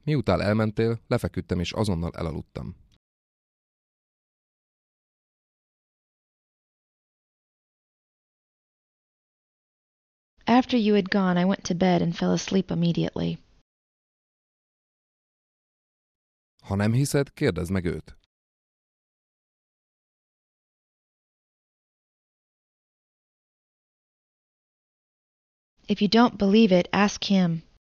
Miután elmentél, lefeküdtem és azonnal elaludtam. After you had gone, I went to bed and fell asleep immediately. Ha nem hiszed, kérdezd meg őt. If you don't believe it, ask him.